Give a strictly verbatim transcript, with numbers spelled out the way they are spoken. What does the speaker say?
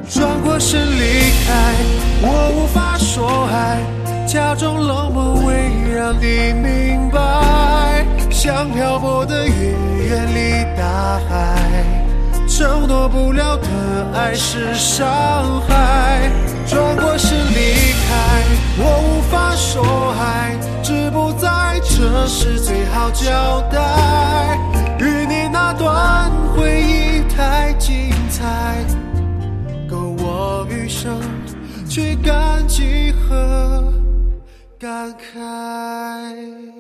转过身离开，我无法说爱，假装冷漠为让你明白，像漂泊的云远离大海，承诺不了的爱是伤害。转过身离开，我无法说爱，志不在这时最好交代，与你那段回忆太精彩，够我余生去感激和感慨。